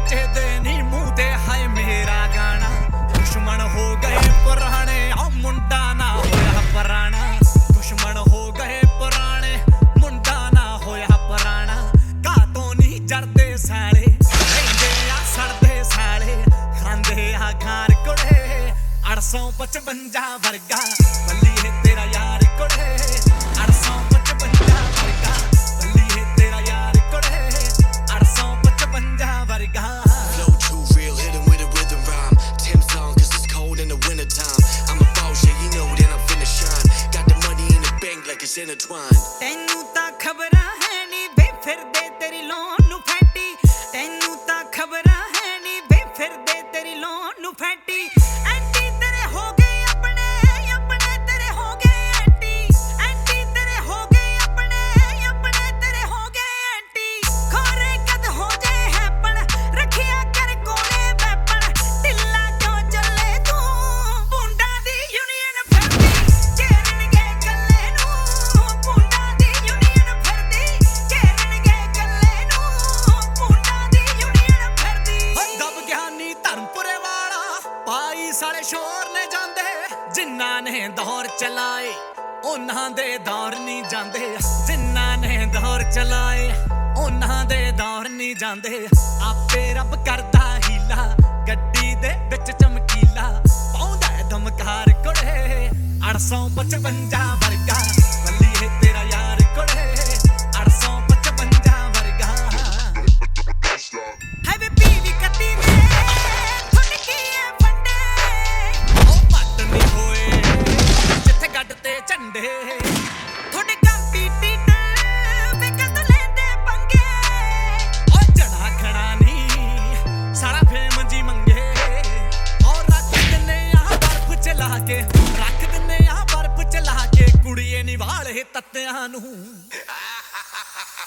जचदे नी मूंह ते हाय मेरा गाना दुश्मन हो गए पुराने आ मुंडा ना होया पुराना दुश्मन हो गए पुराने मुंडा ना होया पुराना घातों नी जरदे साले रहिंदे आ सड़दे साले खांदे आ खार कुड़े 855 वर्गा बल्ली है तेरा यार कुड़े 855 वर्गा बल्ली है तेरा यार कुड़े 855 वर्गा Flow too real, hit 'em with a rhythm rhyme. Tim song, cause it's cold in the winter time. I'm a boss, yeah, you know that I'm finna shine. Got the money in the bank like it's intertwined. ਤੈਨੂੰ ਤਾਂ ਖਬਰਾਂ ਹੈ ਨੀ ਵੇ ਫਿਰਦੇ ਤੇਰੀ loan ਨੂੰ ਫੈਂਟੀ ਤੈਨੂੰ ਤਾਂ ਖਬਰਾਂ ਹੈ ਨੀ ਵੇ ਫਿਰਦੇ ਤੇਰੀ ਲੋਨ ਨੂੰ ਫੈਂਟੀ ਐਂਟੀ ਤੇਰੇ ਹੋ ਗਏ ਆਪਣੇ ਆਪਣੇ ਤੇਰੇ ਹੋ ਗਏ ਐਂਟੀ ਤੇਰੇ ਹੋ ਗਏ ਆਪਣੇ ਆਪਣੇ ਤੇਰੇ ਹੋ ਗਏ ਐਂਟੀ ਖੋਰੇ ਕਦ ਹੋ ਜਾਏ ਹੈਪਣ ਰੱਖਿਆ ਕਰ ਕੋਲੇ ਵੈਪਣ ਢਿੱਲਾ ਕਿਉਂ ਚੱਲੇ ਤੂੰ ਪੁੰਡਾ ਦੀ ਯੂਨੀਅਨ ਫਿਰਦੀ ਘੇਰਨਗੇ ਕੱਲੇ ਨੂੰ ਪੁੰਡਾ ਦੀ ਯੂਨੀਅਨ ਫਿਰਦੀ ਘੇਰਨਗੇ ਕੱਲੇ ਨੂੰ ਪੁੰਡਾ ਦੀ ਯੂਨੀਅਨ ਫਿਰਦੀ ਦਬ ਗਿਆ ਨੀ ਧਰਮਪੁਰੇ ਵਾਲਾ ਪਾਈ ਸਾਲੇ ਸ਼ੋਰ ਨੇ ਜਾਂਦੇ ਜਿਨ੍ਹਾਂ ਨੇ ਦੌਰ ਚਲਾਏ ਉਹਨਾਂ ਦੇ ਦੌਰ ਨਹੀਂ ਜਾਂਦੇ ਜਿਨ੍ਹਾਂ ਨੇ ਦੌਰ ਚਲਾਏ ਉਹਨਾਂ ਦੇ ਦੌਰ ਨਹੀਂ ਜਾਂਦੇ ਆਪੇ ਰੱਬ ਕਰਦਾ ਹੀਲਾ ਗੱਡੀ ਦੇ ਵਿੱਚ ਚਮਕੀਲਾ ਪਾਉਂਦਾ ਦਮਕਾਰ ਕੁੜੇ 855 ਵਰਗਾ ਬੱਲੀ ਹੈ ਤੇਰਾ ਯਾਰ ਕੁੜੇ 855 ਵਰਗਾ ਹੈ ਵੇ ਪੀਵੀ ਕੱਤੀ ਦੇ ਥੁੱਕੀ ਐ ਫੰਡੇ ਉਹ ਪੱਟ ਨਹੀਂ ਹੋਏ ਜਿੱਥੇ ਗੱਡ ਤੇ ਝੰਡੇ ਥੋੜੇ ਕੰਪੀਟੀਟਰ ਵੇ ਕਦ ਲੈਂਦੇ ਪੰਗੇ ਉਹ ਜਣਾ ਖਣਾ ਨਹੀਂ ਸਾਰਾ ਫੇਮ ਜੀ ਮੰਗੇ ਔਰ ਰੱਖ ਦਿੰਨੇ ਆ ਬਰਫ ਚਲਾ ਕੇ ਰੱਖ ਦਿੰਨੇ ਆ ਬਰਫ ਚਲਾ ਕੇ ਕੁੜੀਏ ਨਿਵਾਲੇ ਤੱਤਿਆਂ ਨੂੰ